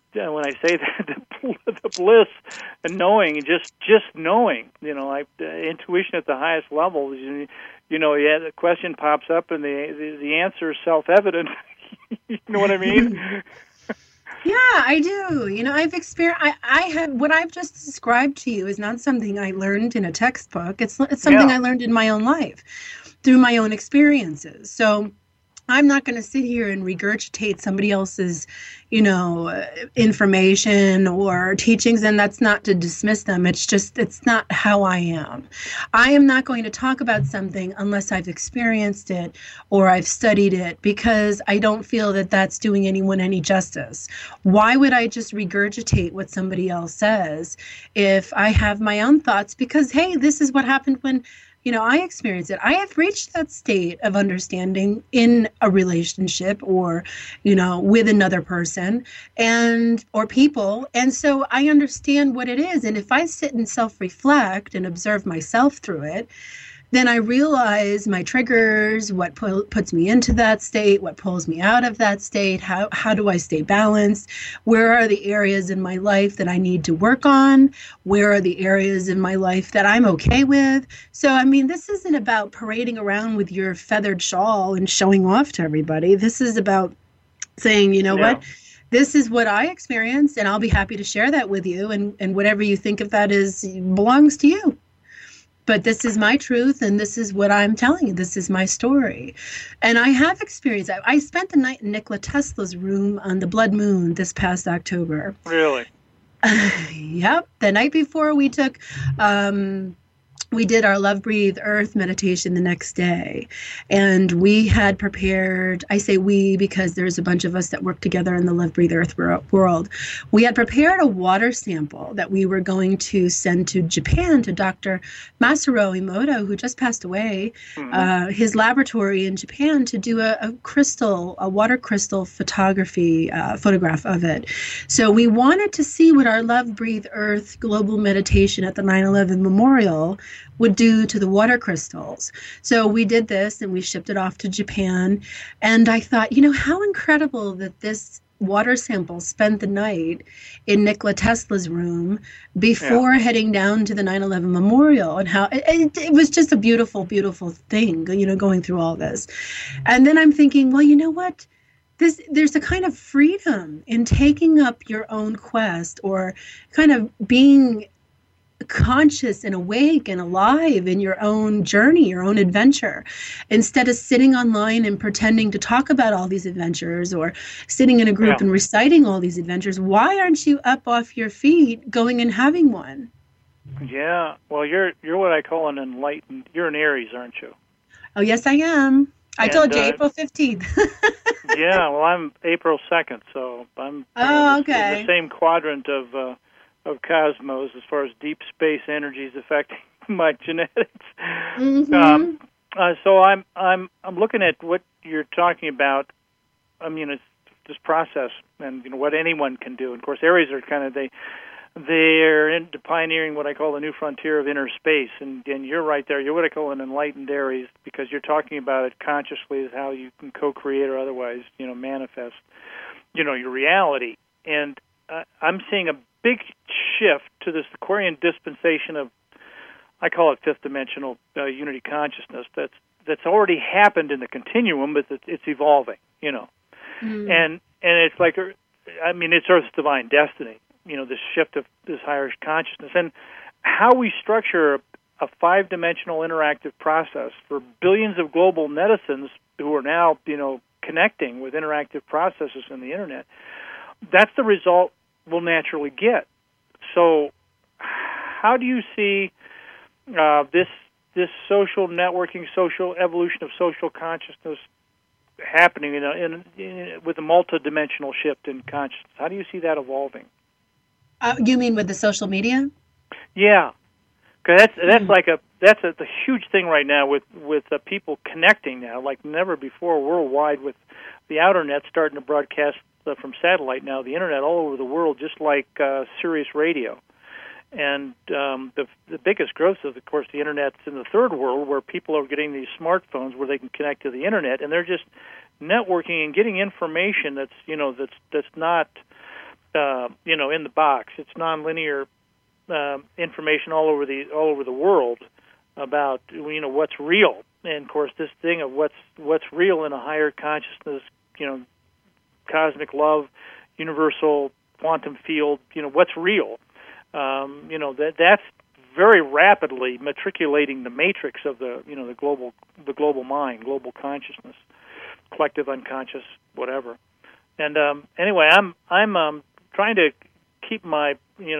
S2: when I say that, the bliss and knowing, just knowing, like intuition at the highest level. The question pops up and the answer is self-evident. You know what I mean?
S3: Yeah, I do. I've experienced. I have what I've just described to you is not something I learned in a textbook. It's something I learned in my own life through my own experiences. So I'm not going to sit here and regurgitate somebody else's, information or teachings, and that's not to dismiss them. It's not how I am. I am not going to talk about something unless I've experienced it or I've studied it, because I don't feel that that's doing anyone any justice. Why would I just regurgitate what somebody else says if I have my own thoughts? Because, hey, this is what happened when I experienced it. I have reached that state of understanding in a relationship or, with another person or people. And so I understand what it is. And if I sit and self-reflect and observe myself through it, then I realize my triggers, what puts me into that state, what pulls me out of that state, how do I stay balanced, where are the areas in my life that I need to work on, where are the areas in my life that I'm okay with. So, this isn't about parading around with your feathered shawl and showing off to everybody. This is about saying, what? This is what I experienced, and I'll be happy to share that with you, and whatever you think of that belongs to you. But this is my truth, and this is what I'm telling you. This is my story. And I have experienced that. I spent the night in Nikola Tesla's room on the blood moon this past October.
S2: Really?
S3: Yep. The night before we did our Love, Breathe, Earth meditation the next day. And we had prepared, I say we because there's a bunch of us that work together in the Love, Breathe, Earth world. We had prepared a water sample that we were going to send to Japan to Dr. Masaru Emoto, who just passed away, his laboratory in Japan, to do a water crystal photograph of it. So we wanted to see what our Love, Breathe, Earth global meditation at the 9/11 memorial would do to the water crystals. So we did this and we shipped it off to Japan. And I thought, how incredible that this water sample spent the night in Nikola Tesla's room before heading down to the 9/11 memorial, and how it was just a beautiful, beautiful thing, going through all this. And then I'm thinking, well, you know what? There's a kind of freedom in taking up your own quest, or kind of being conscious and awake and alive in your own journey, your own adventure, instead of sitting online and pretending to talk about all these adventures, or sitting in a group and reciting all these adventures. Why aren't you up off your feet going and having one?
S2: Yeah. Well, you're what I call an enlightened. You're an Aries, aren't you?
S3: Oh, yes, I am. I told you April 15th.
S2: Yeah. Well, I'm April 2nd, so I'm in the same quadrant of cosmos as far as deep space energies affecting my genetics. Mm-hmm. So I'm looking at what you're talking about. It's this process, and what anyone can do. And of course, Aries are kind of they're into pioneering what I call the new frontier of inner space. And you're right there. You're what I call an enlightened Aries, because you're talking about it consciously as how you can co-create or otherwise, manifest, your reality. And I'm seeing a big shift to this Aquarian dispensation of, I call it fifth dimensional unity consciousness. That's already happened in the continuum, but it's evolving. And it's like, it's Earth's divine destiny. This shift of this higher consciousness, and how we structure a five-dimensional interactive process for billions of global netizens who are now, connecting with interactive processes in the internet. That's the result we'll naturally get. So how do you see this social networking, social evolution of social consciousness happening with a multidimensional shift in consciousness? How do you see that evolving?
S3: You mean with the social media?
S2: Yeah, because that's a huge thing right now with people connecting now like never before worldwide, with the outer net starting to broadcast from satellite now, the internet all over the world, just like Sirius Radio. And the biggest growth is, of course, the internet's in the third world, where people are getting these smartphones where they can connect to the internet, and they're just networking and getting information that's not in the box. It's nonlinear information all over the world about what's real. And of course, this thing of what's real in a higher consciousness, cosmic love, universal quantum field, what's real. That's very rapidly matriculating the matrix of the global mind, global consciousness, collective unconscious, whatever. And anyway, I'm trying to keep my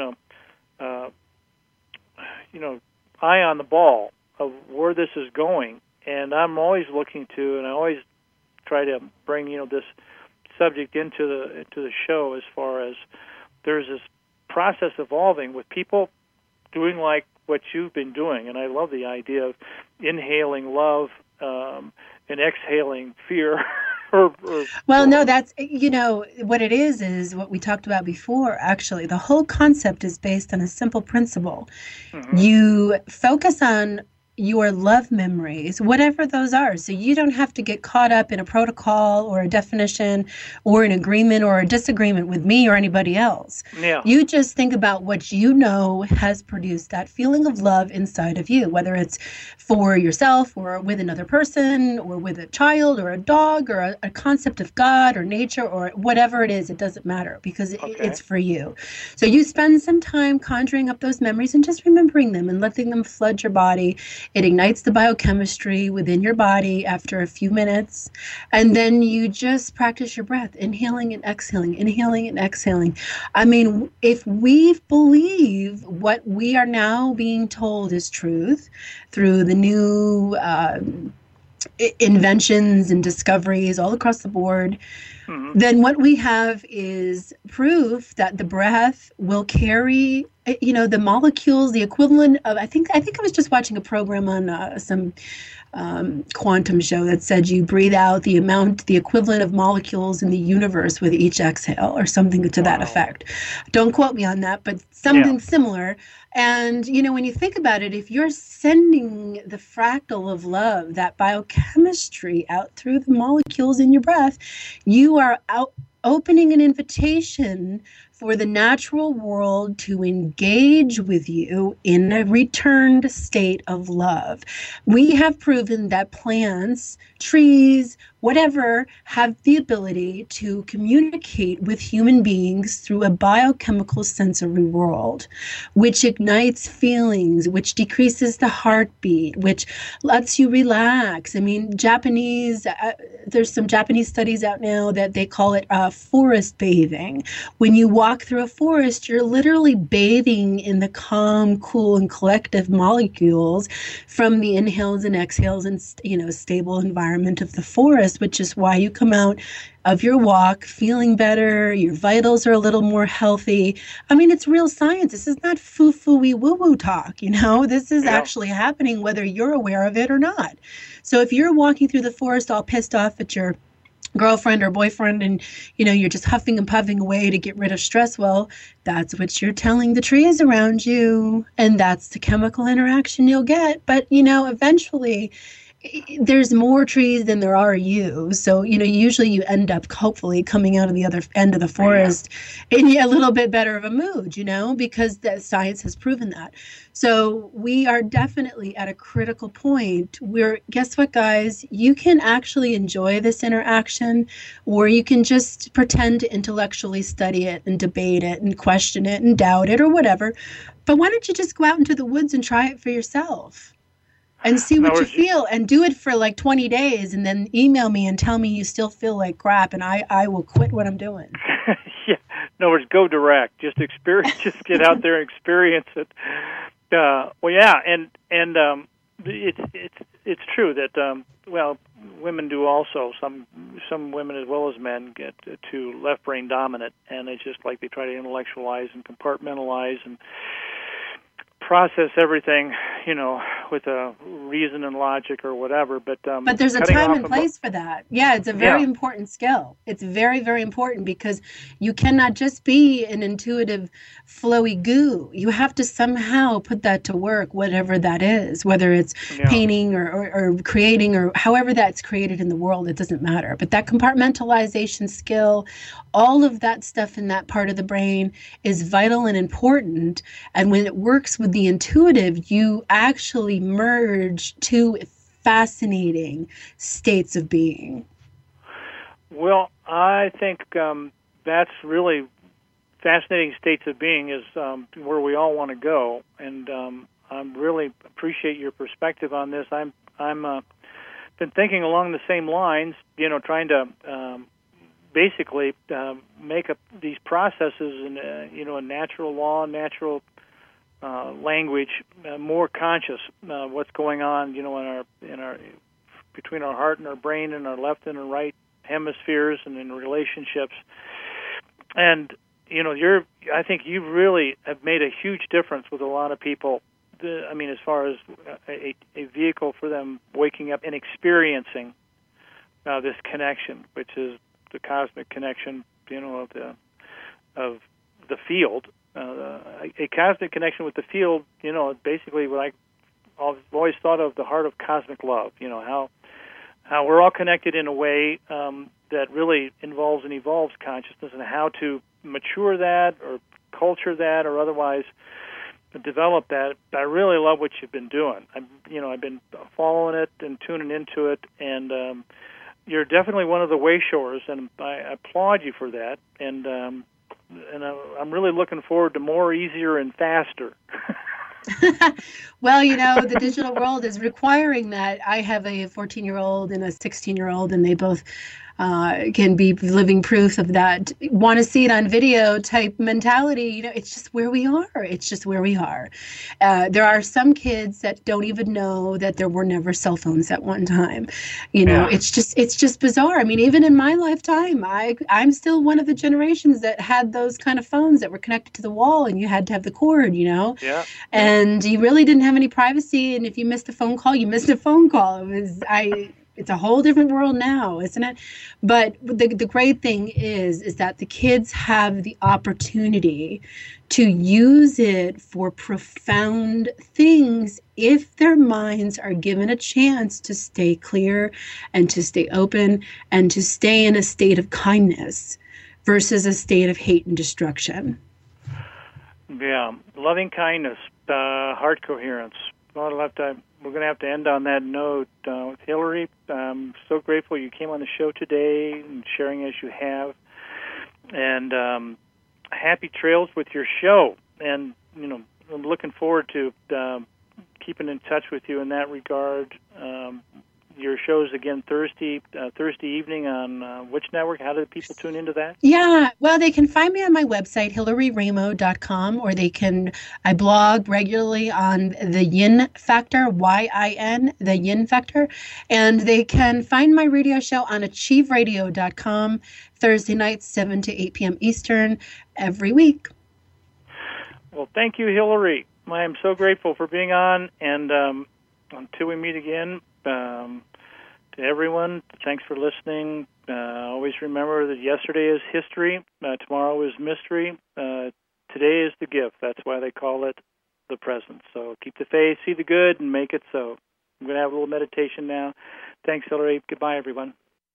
S2: eye on the ball of where this is going, and I'm always looking to, and I always try to bring this subject into the show as far as there's this process evolving with people doing like what you've been doing, and I love the idea of inhaling love and exhaling fear.
S3: Well, no, that's, what it is what we talked about before, actually. The whole concept is based on a simple principle. Mm-hmm. You focus on your love memories, whatever those are. So you don't have to get caught up in a protocol or a definition or an agreement or a disagreement with me or anybody else.
S2: Yeah.
S3: You just think about what has produced that feeling of love inside of you, whether it's for yourself or with another person or with a child or a dog or a concept of God or nature or whatever it is. It doesn't matter because it's for you. So you spend some time conjuring up those memories and just remembering them and letting them flood your body. It ignites the biochemistry within your body after a few minutes. And then you just practice your breath, inhaling and exhaling, inhaling and exhaling. I mean, if we believe what we are now being told is truth through the new inventions and discoveries all across the board, then what we have is proof that the breath will carry, the molecules, the equivalent of, I think I was just watching a program on some quantum show that said you breathe out the equivalent of molecules in the universe with each exhale or something to that effect. Don't quote me on that, but something similar. And, when you think about it, if you're sending the fractal of love, that biochemistry out through the molecules in your breath, you are opening an invitation for the natural world to engage with you in a returned state of love. We have proven that plants, trees, whatever, have the ability to communicate with human beings through a biochemical sensory world, which ignites feelings, which decreases the heartbeat, which lets you relax. I mean, there's some Japanese studies out now that they call it forest bathing. When you walk through a forest, you're literally bathing in the calm, cool, and collective molecules from the inhales and exhales and, stable environment of the forest, which is why you come out of your walk feeling better, your vitals are a little more healthy. I mean, it's real science. This is not foo-foo-y woo-woo talk, This is actually happening whether you're aware of it or not. So if you're walking through the forest all pissed off at your girlfriend or boyfriend and, you're just huffing and puffing away to get rid of stress, well, that's what you're telling the trees around you, and that's the chemical interaction you'll get. But, eventually there's more trees than there are you. So, usually you end up hopefully coming out of the other end of the forest in a little bit better of a mood, because the science has proven that. So we are definitely at a critical point where, guess what, guys? You can actually enjoy this interaction, or you can just pretend to intellectually study it and debate it and question it and doubt it or whatever. But why don't you just go out into the woods and try it for yourself? And see what you feel, and do it for like 20 days, and then email me and tell me you still feel like crap, and I will quit what I'm doing.
S2: Yeah, in other words, go direct. Just experience. Just get out there and experience it. It's true that women do also. Some women as well as men get to left brain dominant, and it's just like they try to intellectualize and compartmentalize and process everything, with a reason and logic or whatever. But
S3: there's a time and place for that. Yeah, it's a very important skill. It's very, very important because you cannot just be an intuitive, flowy goo. You have to somehow put that to work, whatever that is, whether it's painting or creating or however that's created in the world, it doesn't matter. But that compartmentalization skill, all of that stuff in that part of the brain is vital and important. And when it works with the intuitive, you actually merge two fascinating states of being.
S2: Well, I think that's really fascinating states of being is where we all want to go, and I really appreciate your perspective on this. I'm been thinking along the same lines, trying to basically make these processes in a natural law, natural language, more conscious. What's going on, in our between our heart and our brain and our left and our right hemispheres, and in relationships. And I think you really have made a huge difference with a lot of people. As far as a vehicle for them waking up and experiencing this connection, which is the cosmic connection, of the field. A cosmic connection with the field, basically what I've always thought of the heart of cosmic love. How we're all connected in a way that really involves and evolves consciousness, and how to mature that or culture that or otherwise develop that. I really love what you've been doing. I've been following it and tuning into it, and you're definitely one of the way-showers, and I applaud you for that. And I'm really looking forward to more, easier, and faster.
S3: Well, the digital world is requiring that. I have a 14-year-old and a 16-year-old, and they both can be living proof of that. Want to see it on video type mentality. It's just where we are. It's just where we are. There are some kids that don't even know that there were never cell phones at one time. It's just bizarre. Even in my lifetime, I'm still one of the generations that had those kind of phones that were connected to the wall, and you had to have the cord,
S2: Yeah.
S3: And you really didn't have any privacy. And if you missed a phone call, you missed a phone call. It's a whole different world now, isn't it? But the great thing is that the kids have the opportunity to use it for profound things if their minds are given a chance to stay clear and to stay open and to stay in a state of kindness versus a state of hate and destruction.
S2: Yeah, loving kindness, heart coherence. Well, we're going to have to end on that note. With Hillary, I'm so grateful you came on the show today and sharing as you have. And happy trails with your show. And, I'm looking forward to keeping in touch with you in that regard. Your show's again Thursday evening on which network? How do people tune into that?
S3: Yeah, well, they can find me on my website, HillaryRaimo.com, or I blog regularly on the Yin Factor, YIN, the Yin Factor, and they can find my radio show on AchieveRadio.com, Thursday nights, 7 to 8 p.m. Eastern, every week.
S2: Well, thank you, Hillary. I am so grateful for being on, and until we meet again, to everyone, thanks for listening. Always remember that yesterday is history, tomorrow is mystery, today is the gift. That's why they call it the present. So keep the faith, see the good, and make it so. I'm going to have a little meditation now. Thanks, Hillary. Goodbye, everyone.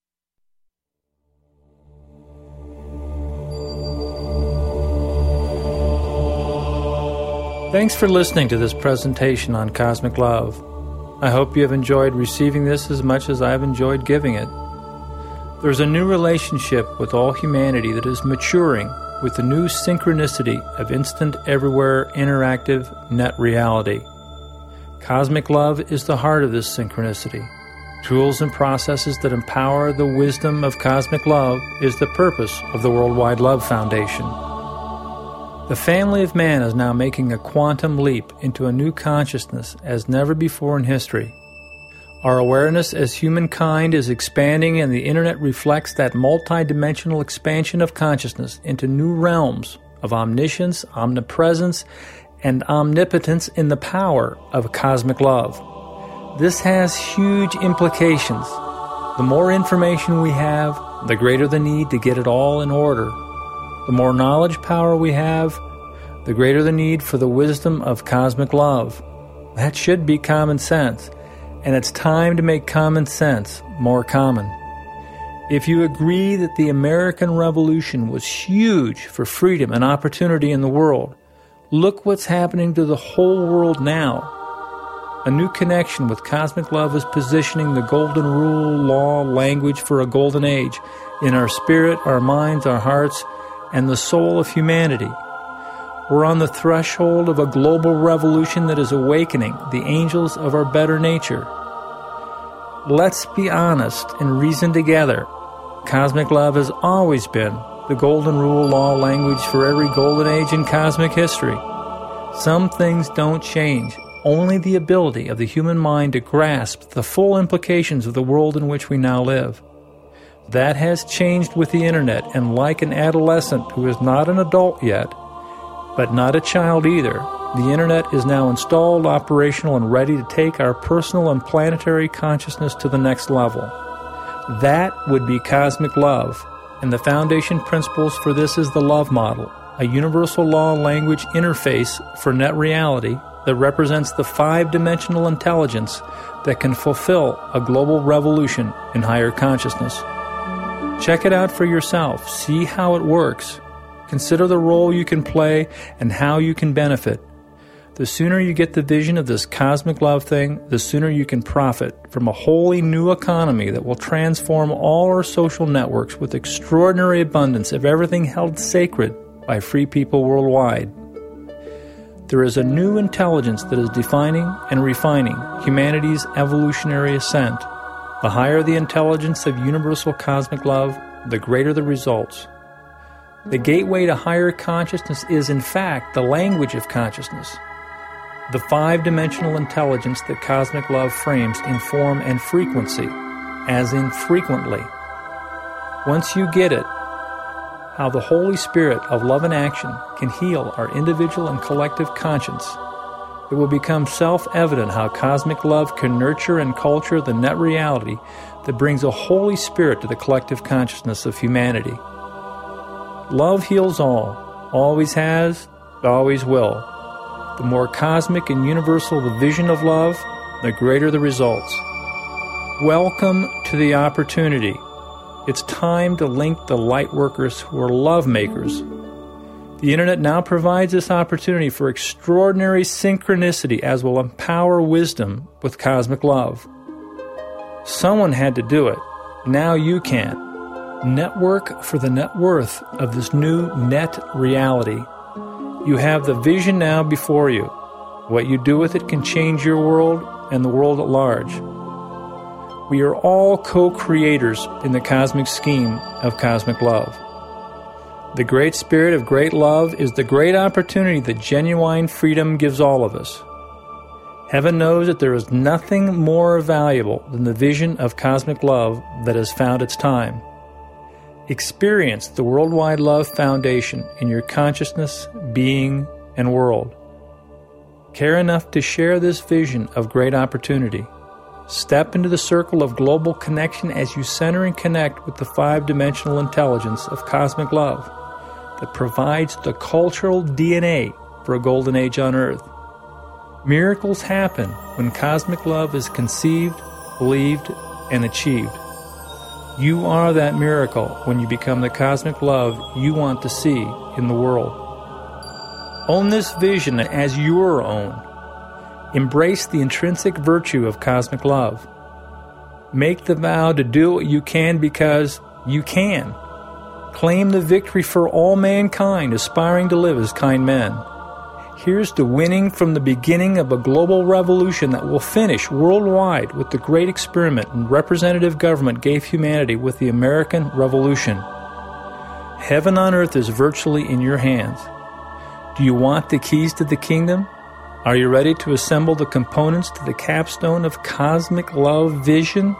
S1: Thanks for listening to this presentation on Cosmic Love. I hope you have enjoyed receiving this as much as I have enjoyed giving it. There's a new relationship with all humanity that is maturing with the new synchronicity of instant, everywhere, interactive net reality. Cosmic love is the heart of this synchronicity. Tools and processes that empower the wisdom of cosmic love is the purpose of the Worldwide Love Foundation. The family of man is now making a quantum leap into a new consciousness as never before in history. Our awareness as humankind is expanding, and the Internet reflects that multidimensional expansion of consciousness into new realms of omniscience, omnipresence, and omnipotence in the power of cosmic love. This has huge implications. The more information we have, the greater the need to get it all in order. The more knowledge power we have, the greater the need for the wisdom of cosmic love. That should be common sense, and it's time to make common sense more common. If you agree that the American Revolution was huge for freedom and opportunity in the world, look what's happening to the whole world now. A new connection with cosmic love is positioning the golden rule, law, language for a golden age in our spirit, our minds, our hearts, and the soul of humanity. We're on the threshold of a global revolution that is awakening the angels of our better nature. Let's be honest and reason together. Cosmic love has always been the golden rule, law, language for every golden age in cosmic history. Some things don't change. Only the ability of the human mind to grasp the full implications of the world in which we now live. That has changed with the internet, and like an adolescent who is not an adult yet, but not a child either, the internet is now installed, operational, and ready to take our personal and planetary consciousness to the next level. That would be cosmic love, and the foundation principles for this is the love model, a universal law language interface for net reality that represents the five-dimensional intelligence that can fulfill a global revolution in higher consciousness. Check it out for yourself. See how it works. Consider the role you can play and how you can benefit. The sooner you get the vision of this cosmic love thing, the sooner you can profit from a wholly new economy that will transform all our social networks with extraordinary abundance of everything held sacred by free people worldwide. There is a new intelligence that is defining and refining humanity's evolutionary ascent. The higher the intelligence of universal cosmic love, the greater the results. The gateway to higher consciousness is, in fact, the language of consciousness. The five-dimensional intelligence that cosmic love frames in form and frequency, as in frequently. Once you get it, how the Holy Spirit of love and action can heal our individual and collective conscience, it will become self-evident how cosmic love can nurture and culture the net reality that brings a Holy Spirit to the collective consciousness of humanity. Love heals all, always has, always will. The more cosmic and universal the vision of love, the greater the results. Welcome to the opportunity. It's time to link the light workers who are love makers. The internet now provides this opportunity for extraordinary synchronicity as will empower wisdom with cosmic love. Someone had to do it. Now you can. Network for the net worth of this new net reality. You have the vision now before you. What you do with it can change your world and the world at large. We are all co-creators in the cosmic scheme of cosmic love. The great spirit of great love is the great opportunity that genuine freedom gives all of us. Heaven knows that there is nothing more valuable than the vision of cosmic love that has found its time. Experience the Worldwide Love Foundation in your consciousness, being, and world. Care enough to share this vision of great opportunity. Step into the circle of global connection as you center and connect with the five-dimensional intelligence of cosmic love that provides the cultural DNA for a golden age on Earth. Miracles happen when cosmic love is conceived, believed, and achieved. You are that miracle when you become the cosmic love you want to see in the world. Own this vision as your own. Embrace the intrinsic virtue of cosmic love. Make the vow to do what you can because you can. Claim the victory for all mankind aspiring to live as kind men. Here's to winning from the beginning of a global revolution that will finish worldwide with the great experiment and representative government gave humanity with the American Revolution. Heaven on earth is virtually in your hands. Do you want the keys to the kingdom? Are you ready to assemble the components to the capstone of cosmic love vision?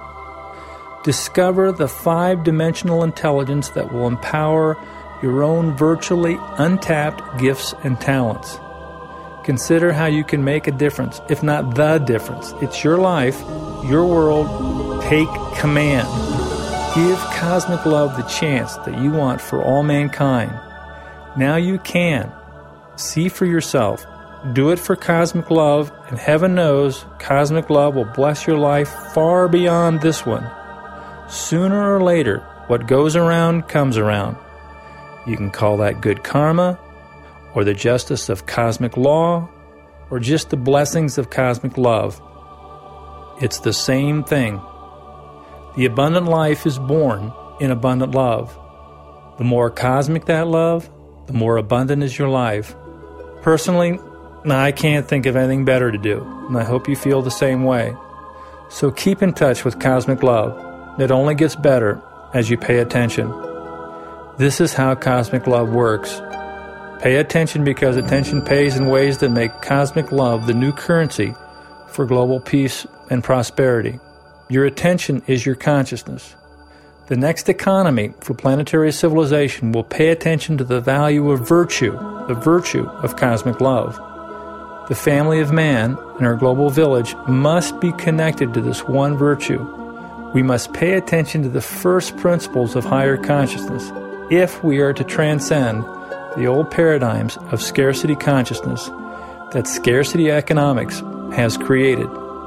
S1: Discover the five-dimensional intelligence that will empower your own virtually untapped gifts and talents. Consider how you can make a difference, if not the difference. It's your life, your world. Take command. Give cosmic love the chance that you want for all mankind. Now you can. See for yourself. Do it for cosmic love, and heaven knows cosmic love will bless your life far beyond this one. Sooner or later, what goes around comes around. You can call that good karma, or the justice of cosmic law, or just the blessings of cosmic love. It's the same thing. The abundant life is born in abundant love. The more cosmic that love, the more abundant is your life. Personally, I can't think of anything better to do, and I hope you feel the same way. So keep in touch with cosmic love. It only gets better as you pay attention. This is how cosmic love works. Pay attention, because attention pays in ways that make cosmic love the new currency for global peace and prosperity. Your attention is your consciousness. The next economy for planetary civilization will pay attention to the value of virtue, the virtue of cosmic love. The family of man in our global village must be connected to this one virtue. We must pay attention to the first principles of higher consciousness if we are to transcend the old paradigms of scarcity consciousness that scarcity economics has created.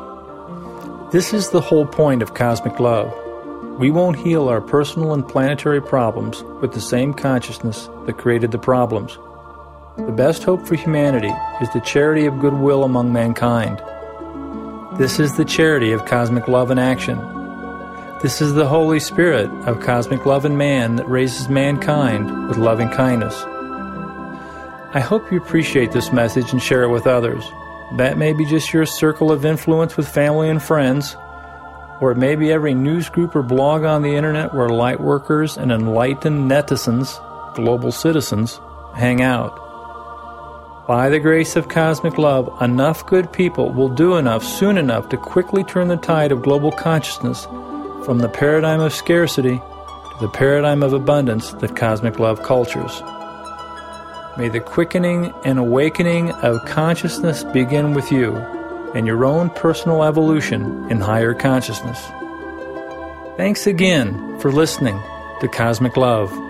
S1: This is the whole point of cosmic love. We won't heal our personal and planetary problems with the same consciousness that created the problems. The best hope for humanity is the charity of goodwill among mankind. This is the charity of cosmic love in action. This is the Holy Spirit of cosmic love in man that raises mankind with loving kindness. I hope you appreciate this message and share it with others. That may be just your circle of influence with family and friends, or it may be every news group or blog on the internet where light workers and enlightened netizens, global citizens, hang out. By the grace of cosmic love, enough good people will do enough soon enough to quickly turn the tide of global consciousness from the paradigm of scarcity to the paradigm of abundance that cosmic love cultures. May the quickening and awakening of consciousness begin with you and your own personal evolution in higher consciousness. Thanks again for listening to Cosmic Love.